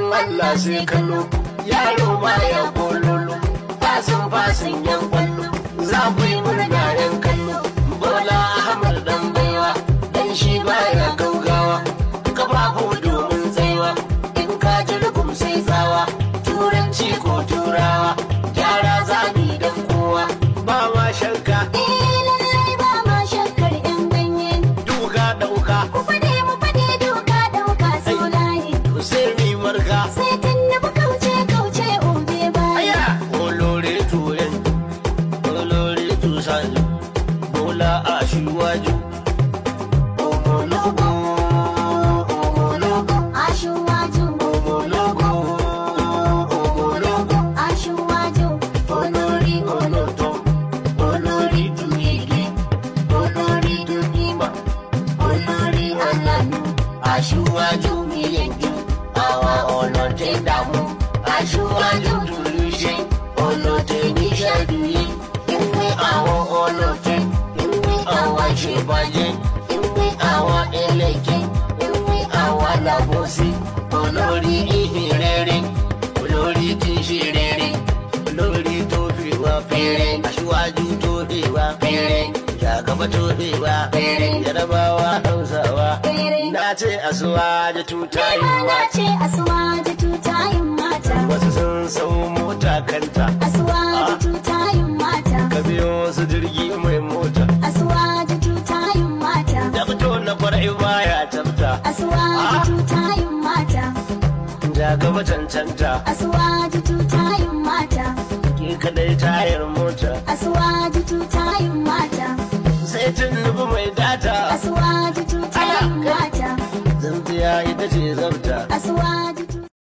Allah sai kallo yaro ma ya kololo fasin yan kwallo za ku yi murna yan kallo Bola Ahmad dan baiwa dan shi baya gaugawa kafafu domin tsaiwa in ka ji rugum sai tsawa turanci ko turawa gyara zabi dan kowa ba ma shakka lallai ba ma shakkar yan ganye duka dauka ku fade mu fade duka dauka saulaye sai mi marka sai tunnubu kauce obe baya olore tuyen olore tusanju Bola Aṣíwájú omologo Aṣíwájú omologo Aṣíwájú olórí olóòótọ́ olórí dùnyìgì olórí dùnyìmọ̀ olórí aláàánú Aṣíwájú ìyẹ̀jú àwọn ọlọ́tẹ̀ dààmú Aṣíwájú dùlùṣe ọlọ́tẹ̀ níṣẹ́dùyẹ ìwé àwọn ọlọ́tẹ̀ ìwé àwọn àṣebàjẹ́ ìwé àwọn ẹlẹ́jẹ̀ ìwé àwọn alábòsí olórí ìhìn rere olórí tí ń ṣe rere olórí tó fi wá péré Aṣíwájú tó fi wá péré Jagaba tó fi wá péré Yarabawa Hausawa na ce Aṣíwájú tutayin na mata ce Aṣíwájú tutayin mata wasu sun sau mota kanta Aṣíwájú tutayin mata ka biyo su jirgi mai mota Aṣíwájú tutayin mata da fito na kwarai baya tafta Aṣíwájú tutayin mata Jagaba cancanta Aṣíwájú tutayin mata ke kadai tayar mota Aṣíwájú tutayin mata sai Tinubu mai data Aṣíwájú tutayin mata zanziya ita ce zabta Aṣíwájú